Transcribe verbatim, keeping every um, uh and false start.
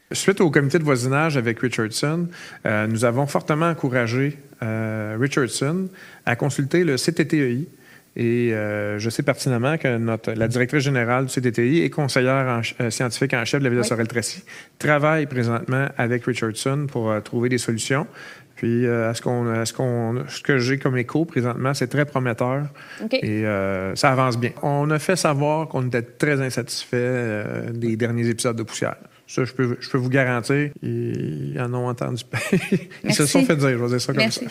Suite au comité de voisinage avec Richardson, euh, nous avons fortement encouragé euh, Richardson à consulter le C T T E I. Et euh, je sais pertinemment que notre, la directrice générale du C T T I et conseillère en, euh, scientifique en chef de la ville oui. de Sorel-Tracy travaille présentement avec Richardson pour euh, trouver des solutions. Puis, euh, à ce, qu'on, à ce, qu'on, ce que j'ai comme écho présentement, c'est très prometteur okay. et euh, ça avance bien. On a fait savoir qu'on était très insatisfait euh, des derniers épisodes de Poussière. Ça, je peux, je peux vous garantir, ils en ont entendu. Ils se sont fait dire, je vais dire ça comme Merci. ça.